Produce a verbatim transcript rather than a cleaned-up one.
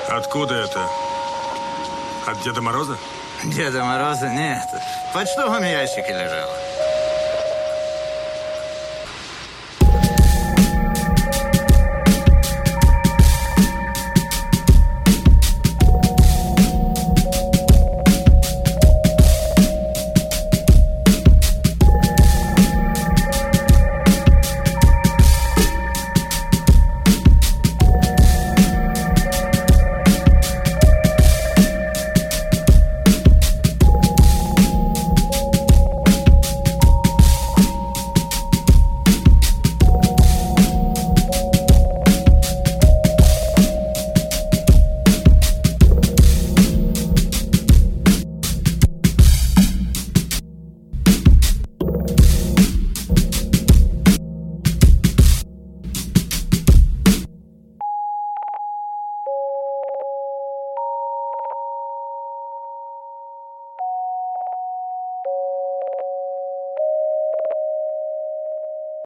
Откуда это? От Деда Мороза? Деда Мороза нет. В почтовом ящике лежало.